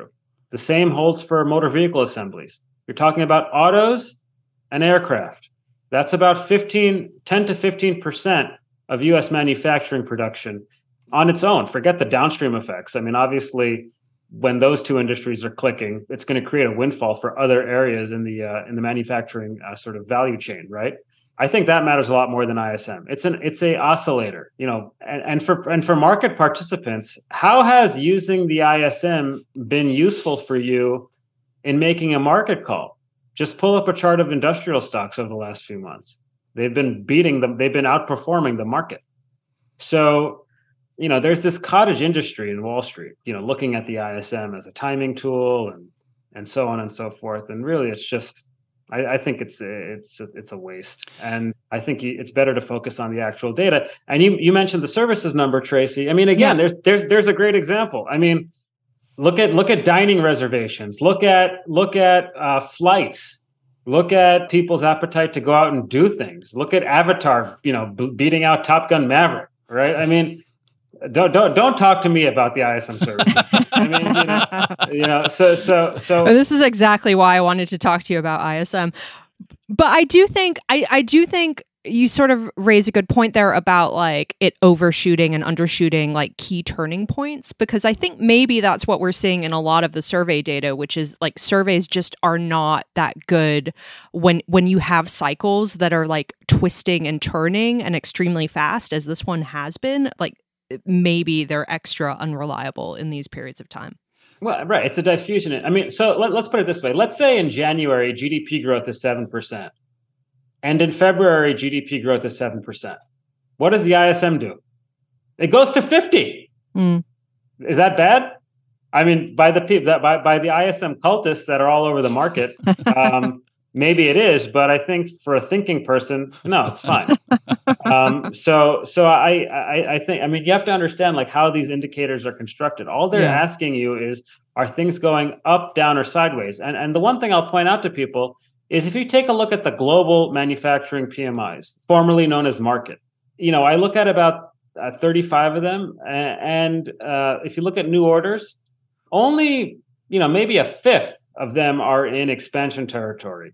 The same holds for motor vehicle assemblies. You're talking about autos and aircraft. That's about fifteen, ten to fifteen percent of U S manufacturing production on its own. Forget the downstream effects. I mean, obviously, when those two industries are clicking, it's going to create a windfall for other areas in the uh, in the manufacturing uh, sort of value chain, right? I think that matters a lot more than I S M. It's an it's a oscillator, you know, and, and for and for market participants, how has using the I S M been useful for you in making a market call? Just pull up a chart of industrial stocks over the last few months. They've been beating them. They've been outperforming the market. So, you know, there's this cottage industry in Wall Street, you know, looking at the I S M as a timing tool and and so on and so forth. And really, it's just, I, I think it's it's it's a waste. And I think it's better to focus on the actual data. And you you mentioned the services number, Tracy. I mean, again, yeah. there's there's there's a great example. I mean, look at look at dining reservations. Look at look at uh, flights. Look at people's appetite to go out and do things. Look at Avatar, you know, b- beating out Top Gun Maverick, right? I mean, don't don't don't talk to me about the I S M services. I mean, you know, you know, so so so. This is exactly why I wanted to talk to you about I S M. But I do think I I do think you sort of raise a good point there about like it overshooting and undershooting like key turning points, because I think maybe that's what we're seeing in a lot of the survey data, which is like surveys just are not that good when when you have cycles that are like twisting and turning and extremely fast, as this one has been. Like maybe they're extra unreliable in these periods of time. Well, right. It's a diffusion. I mean, so let, let's put it this way. Let's say in January, G D P growth is seven percent. And in February, G D P growth is seven percent. What does the I S M do? It goes to fifty. Mm. Is that bad? I mean, by the people that by, by the I S M cultists that are all over the market, um, maybe it is. But I think for a thinking person, no, it's fine. um, so, so I, I, I think. I mean, you have to understand like how these indicators are constructed. All they're yeah. asking you is, are things going up, down, or sideways? And and the one thing I'll point out to people is if you take a look at the global manufacturing P M Is, formerly known as market, you know, I look at about uh, thirty-five of them. And uh, if you look at new orders, only, you know, maybe a fifth of them are in expansion territory.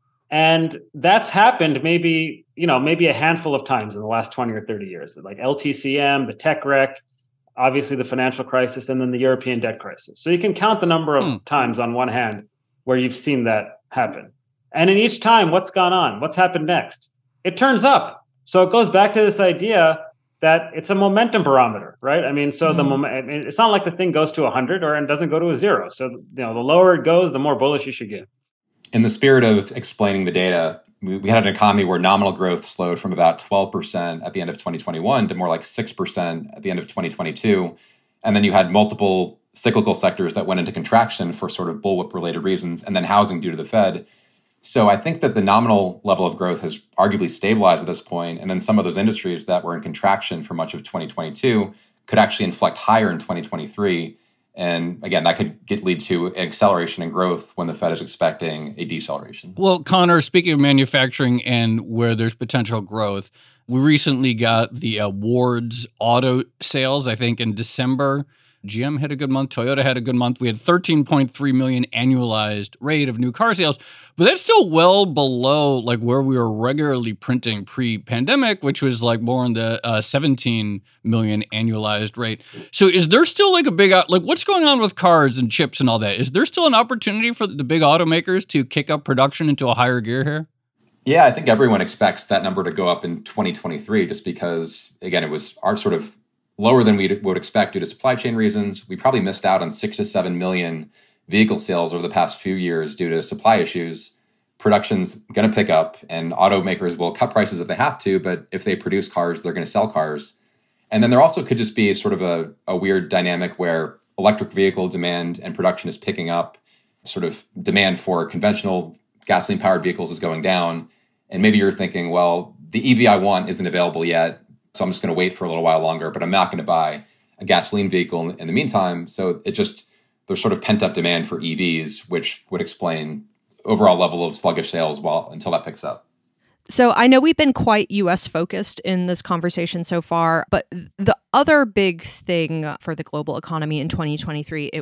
And that's happened maybe, you know, maybe a handful of times in the last twenty or thirty years, like L T C M, the tech wreck, obviously the financial crisis, and then the European debt crisis. So you can count the number of hmm. times on one hand where you've seen that happen. And in each time, what's gone on? What's happened next? It turns up. So it goes back to this idea that it's a momentum barometer, right? I mean, so mm. the moment, I mean, it's not like the thing goes to one hundred or it doesn't go to a zero. So, you know, the lower it goes, the more bullish you should get. In the spirit of explaining the data, we, we had an economy where nominal growth slowed from about twelve percent at the end of twenty twenty-one to more like six percent at the end of twenty twenty-two. And then you had multiple cyclical sectors that went into contraction for sort of bullwhip-related reasons, and then housing due to the Fed. So I think that the nominal level of growth has arguably stabilized at this point, and then some of those industries that were in contraction for much of twenty twenty-two could actually inflect higher in twenty twenty-three. And again, that could get, lead to acceleration in growth when the Fed is expecting a deceleration. Well, Connor, speaking of manufacturing and where there's potential growth, we recently got the awards auto sales, I think in December. G M had a good month. Toyota had a good month. We had thirteen point three million annualized rate of new car sales, but that's still well below like where we were regularly printing pre-pandemic, which was like more in the uh, seventeen million annualized rate. So is there still like a big, like what's going on with cars and chips and all that? Is there still an opportunity for the big automakers to kick up production into a higher gear here? Yeah, I think everyone expects that number to go up in twenty twenty-three just because, again, it was our sort of lower than we would expect due to supply chain reasons. We probably missed out on six to seven million vehicle sales over the past few years due to supply issues. Production's going to pick up, and automakers will cut prices if they have to, but if they produce cars, they're going to sell cars. And then there also could just be sort of a, a weird dynamic where electric vehicle demand and production is picking up, sort of demand for conventional gasoline-powered vehicles is going down. And maybe you're thinking, well, the E V I want isn't available yet, so I'm just going to wait for a little while longer, but I'm not going to buy a gasoline vehicle in, in the meantime. So it just, there's sort of pent up demand for E Vs, which would explain overall level of sluggish sales while until that picks up. So I know we've been quite U S focused in this conversation so far, but the other big thing for the global economy in twenty twenty-three, it would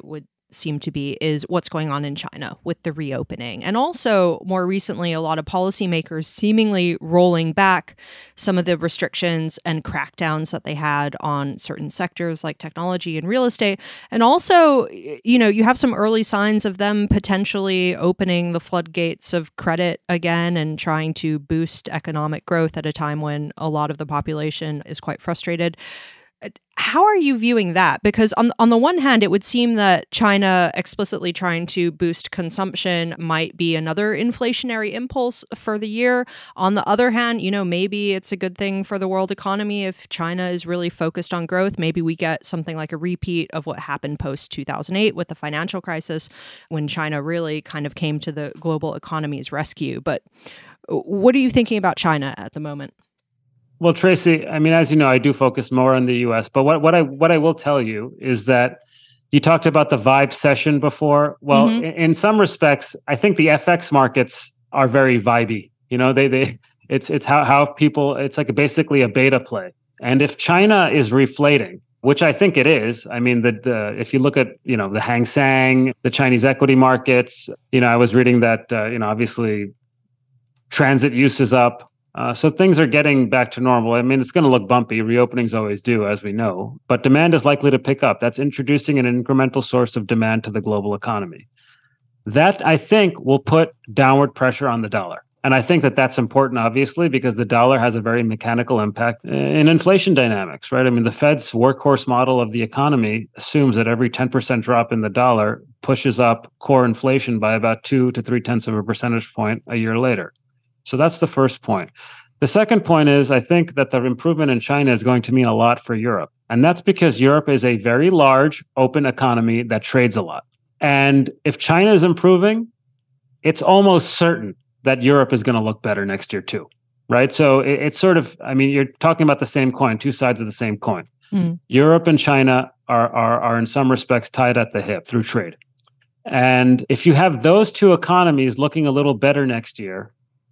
seem to be is what's going on in China with the reopening. And also, more recently, a lot of policymakers seemingly rolling back some of the restrictions and crackdowns that they had on certain sectors like technology and real estate. And also, you know, you have some early signs of them potentially opening the floodgates of credit again and trying to boost economic growth at a time when a lot of the population is quite frustrated. How are you viewing that? Because on on the one hand, it would seem that China explicitly trying to boost consumption might be another inflationary impulse for the year. On the other hand, you know, maybe it's a good thing for the world economy if China is really focused on growth. Maybe we get something like a repeat of what happened post two thousand eight with the financial crisis, when China really kind of came to the global economy's rescue. But what are you thinking about China at the moment? Well, Tracy, I mean, as you know, I do focus more on the U S, but what, what I what I will tell you is that you talked about the vibe session before. Well, mm-hmm. in, in some respects, I think the F X markets are very vibey. You know, they they it's it's how how people it's like a, basically a beta play. And if China is reflating, which I think it is, I mean, the, the if you look at you know the Hang Seng, the Chinese equity markets, you know, I was reading that uh, you know obviously transit use is up. Uh, so things are getting back to normal. I mean, it's going to look bumpy. Reopenings always do, as we know. But demand is likely to pick up. That's introducing an incremental source of demand to the global economy. That, I think, will put downward pressure on the dollar. And I think that that's important, obviously, because the dollar has a very mechanical impact in inflation dynamics, right? I mean, the Fed's workhorse model of the economy assumes that every ten percent drop in the dollar pushes up core inflation by about two to three tenths of a percentage point a year later. So that's the first point. The second point is, I think that the improvement in China is going to mean a lot for Europe. And that's because Europe is a very large, open economy that trades a lot. And if China is improving, it's almost certain that Europe is going to look better next year too, right? So it, it's sort of, I mean, you're talking about the same coin, two sides of the same coin. Mm. Europe and China are, are, are in some respects tied at the hip through trade. And if you have those two economies looking a little better next year,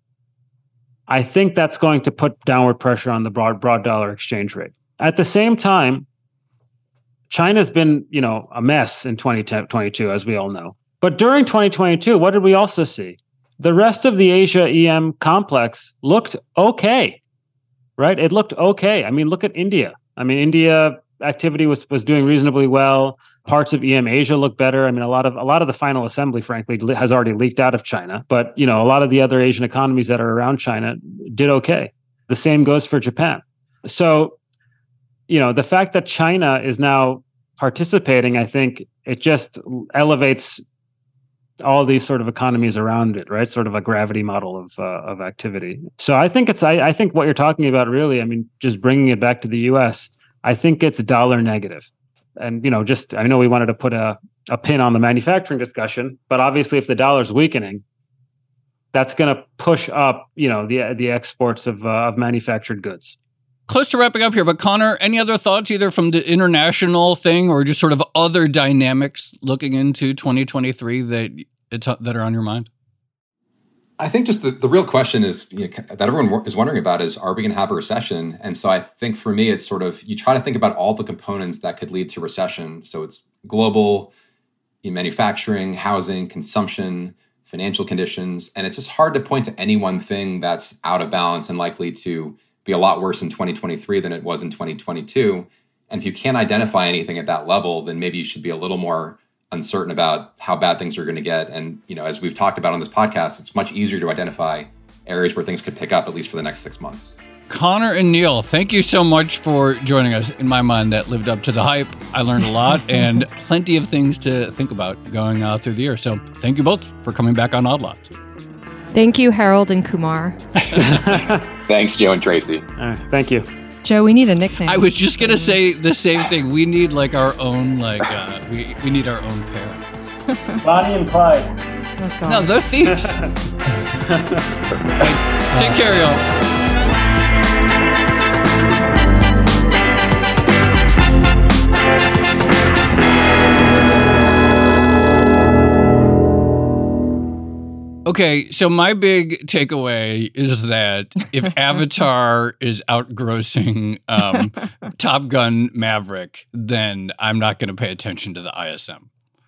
I think that's going to put downward pressure on the broad broad dollar exchange rate. At the same time, China's been, you know, a mess in twenty twenty-two, as we all know. But during twenty twenty-two, what did we also see? The rest of the Asia E M complex looked okay, right? It looked okay. I mean, look at India. I mean, India activity was was doing reasonably well. Parts of E M Asia look better. I mean, a lot of a lot of the final assembly, frankly, has already leaked out of China. But you know, a lot of the other Asian economies that are around China did okay. The same goes for Japan. So, you know, the fact that China is now participating, I think it just elevates all these sort of economies around it, right? Sort of a gravity model of uh, of activity. So I think it's I, I think what you're talking about, really, I mean, just bringing it back to the U S, I think it's dollar negative. And, you know, just, I know we wanted to put a, a pin on the manufacturing discussion, but obviously if the dollar's weakening, that's going to push up, you know, the the exports of uh, of manufactured goods. Close to wrapping up here, but Connor, any other thoughts either from the international thing or just sort of other dynamics looking into twenty twenty-three that it's, that are on your mind? I think just the, the real question is, you know, that everyone is wondering about is, are we going to have a recession? And so I think for me, it's sort of, you try to think about all the components that could lead to recession. So it's global, in manufacturing, housing, consumption, financial conditions. And it's just hard to point to any one thing that's out of balance and likely to be a lot worse in twenty twenty-three than it was in twenty twenty-two. And if you can't identify anything at that level, then maybe you should be a little more uncertain about how bad things are going to get. And, you know, as we've talked about on this podcast, it's much easier to identify areas where things could pick up, at least for the next six months. Connor and Neil, thank you so much for joining us. In my mind, that lived up to the hype. I learned a lot and plenty of things to think about going uh, through the year. So thank you both for coming back on Odd Lots. Thank you, Harold and Kumar. Thanks, Joe and Tracy. Uh, thank you. Joe, we need a nickname. I was just going to say the same thing. We need like our own, like, uh, we, we need our own pair. Bonnie and Clyde. Oh, no, they're thieves. Take care, y'all. Okay, so my big takeaway is that if Avatar is outgrossing um, Top Gun Maverick, then I'm not going to pay attention to the I S M.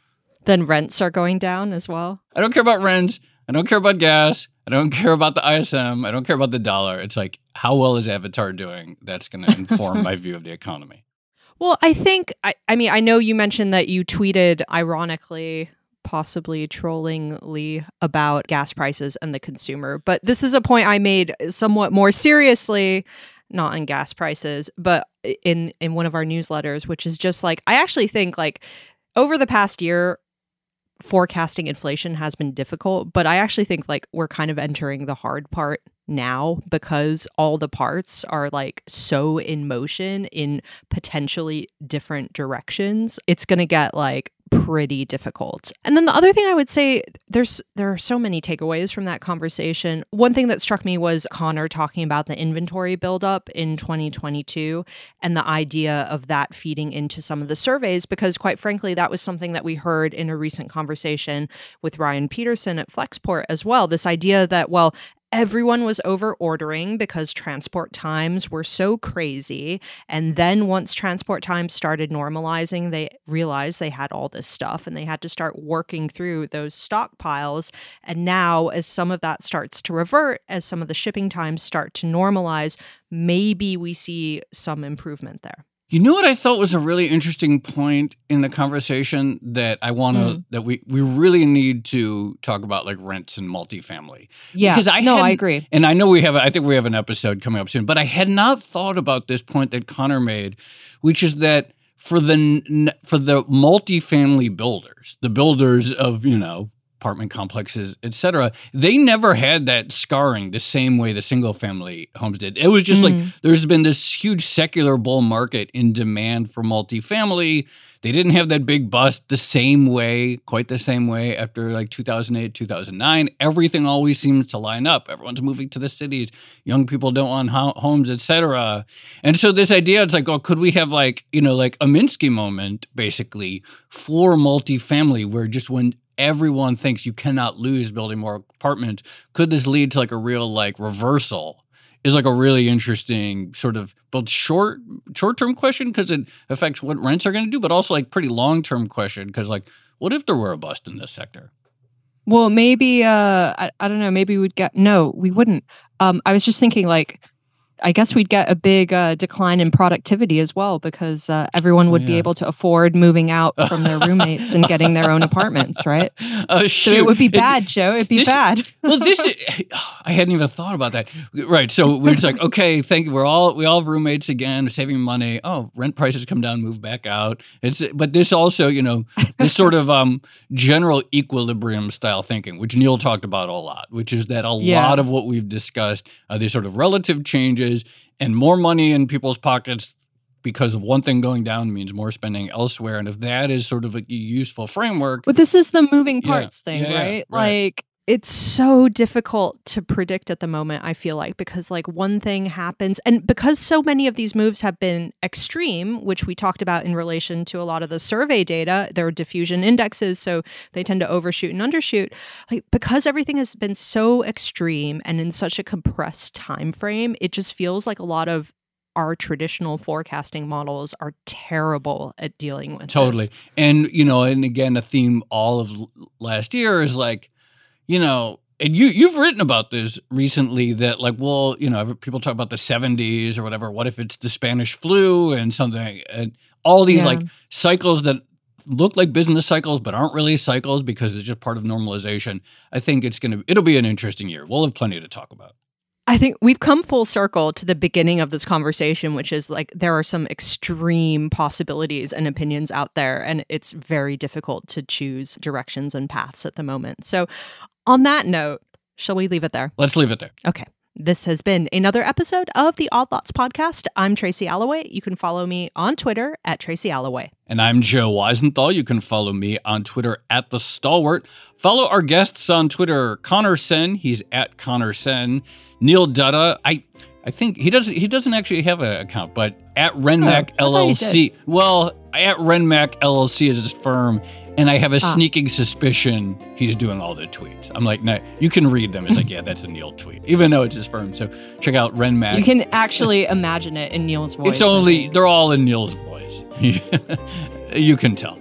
Then rents are going down as well. I don't care about rents. I don't care about gas. I don't care about the I S M. I don't care about the dollar. It's like, how well is Avatar doing? That's going to inform my view of the economy. Well, I think, I, I mean, I know you mentioned that you tweeted, ironically, possibly trollingly, about gas prices and the consumer. But this is a point I made somewhat more seriously, not in gas prices, but in, in one of our newsletters, which is just like, I actually think like over the past year, forecasting inflation has been difficult, but I actually think like we're kind of entering the hard part now because all the parts are like so in motion in potentially different directions. It's going to get like pretty difficult. And then the other thing I would say, there's there are so many takeaways from that conversation. One thing that struck me was Connor talking about the inventory buildup in twenty twenty-two and the idea of that feeding into some of the surveys, because quite frankly, that was something that we heard in a recent conversation with Ryan Peterson at Flexport as well. This idea that, well, everyone was over ordering because transport times were so crazy. And then once transport times started normalizing, they realized they had all this stuff and they had to start working through those stockpiles. And now, as some of that starts to revert, as some of the shipping times start to normalize, maybe we see some improvement there. You know what I thought was a really interesting point in the conversation that I want to, mm. that we, we really need to talk about, like rents and multifamily. Yeah, because I no, I agree. And I know we have, I think we have an episode coming up soon, but I had not thought about this point that Connor made, which is that for the, for the multifamily builders, the builders of, you know, apartment complexes, et cetera, they never had that scarring the same way the single family homes did. It was just mm. like there's been this huge secular bull market in demand for multifamily. They didn't have that big bust the same way, quite the same way after like two thousand eight, two thousand nine. Everything always seems to line up. Everyone's moving to the cities. Young people don't own ho- homes, et cetera. And so this idea, it's like, oh, could we have like, you know, like a Minsky moment basically for multifamily where just when everyone thinks you cannot lose building more apartments, could this lead to like a real like reversal? Is like a really interesting sort of both short short term question because it affects what rents are going to do, but also like pretty long term question because like what if there were a bust in this sector? Well, maybe uh, I I don't know. Maybe we'd get no, we wouldn't. Um, I was just thinking like. I guess we'd get a big uh, decline in productivity as well because uh, everyone would oh, yeah. be able to afford moving out from their roommates and getting their own apartments, right? Oh, shoot. So it would be bad, it, Joe. It'd be this, bad. Well, this is, I hadn't even thought about that. Right. So we're just like, okay, thank you. We're all, we all have roommates again, saving money. Oh, rent prices come down, move back out. It's, but this also, you know, this sort of um, general equilibrium style thinking, which Neil talked about a lot, which is that a yeah. lot of what we've discussed are these sort of relative changes. And more money in people's pockets because of one thing going down means more spending elsewhere. And if that is sort of a useful framework. But this is the moving parts yeah, thing, yeah, right? Yeah, right? Like, it's so difficult to predict at the moment, I feel like, because like one thing happens and because so many of these moves have been extreme, which we talked about in relation to a lot of the survey data, their diffusion indexes, so they tend to overshoot and undershoot. Like because everything has been so extreme and in such a compressed time frame, it just feels like a lot of our traditional forecasting models are terrible at dealing with totally. this. And, you know, and again, a theme all of last year is like, you know, and you, you've written about this recently that like, well, you know, people talk about the seventies or whatever. What if it's the Spanish flu and something and all these yeah. like cycles that look like business cycles but aren't really cycles because it's just part of normalization. I think it's going to, it'll be an interesting year. We'll have plenty to talk about. I think we've come full circle to the beginning of this conversation, which is like there are some extreme possibilities and opinions out there, and it's very difficult to choose directions and paths at the moment. So on that note, shall we leave it there? Let's leave it there. Okay. This has been another episode of the Odd Lots podcast. I'm Tracy Alloway. You can follow me on Twitter at Tracy Alloway. And I'm Joe Weisenthal. You can follow me on Twitter at The Stalwart. Follow our guests on Twitter. Connor Sen, he's at Connor Sen. Neil Dutta, I I think he doesn't he doesn't actually have an account, but at Renmac oh, L L C. Well, at Renmac L L C is his firm. And I have a ah. sneaking suspicion he's doing all the tweets. I'm like, nah, you can read them. It's like, yeah, that's a Neil tweet, even though it's his firm. So check out Renmac. You can actually imagine it in Neil's voice. It's only, they're all in Neil's voice. You can tell.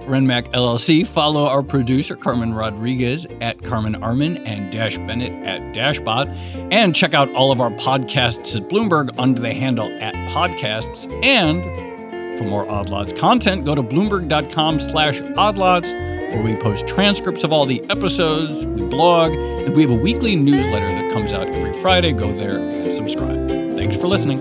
Renmac L L C. Follow our producer, Carmen Rodriguez, at Carmen Armin and Dash Bennett at Dashbot. And check out all of our podcasts at Bloomberg under the handle at podcasts. And for more Odd Lots content, go to bloomberg.com slash oddlots, where we post transcripts of all the episodes, we blog, and we have a weekly newsletter that comes out every Friday. Go there and subscribe. Thanks for listening.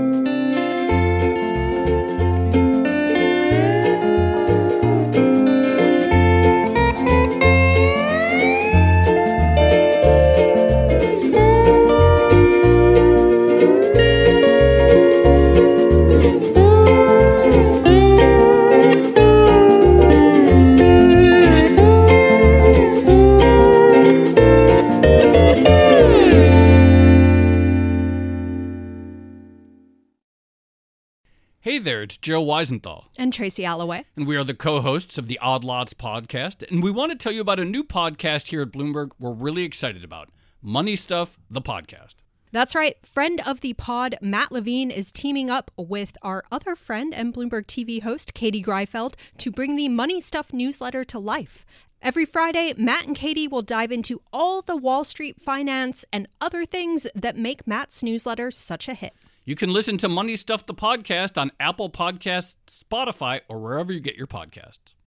Hey there, it's Joe Weisenthal. And Tracy Alloway. And we are the co-hosts of the Odd Lots podcast. And we want to tell you about a new podcast here at Bloomberg we're really excited about. Money Stuff, the podcast. That's right. Friend of the pod, Matt Levine, is teaming up with our other friend and Bloomberg T V host, Katie Greifeld, to bring the Money Stuff newsletter to life. Every Friday, Matt and Katie will dive into all the Wall Street finance and other things that make Matt's newsletter such a hit. You can listen to Money Stuff, the podcast on Apple Podcasts, Spotify, or wherever you get your podcasts.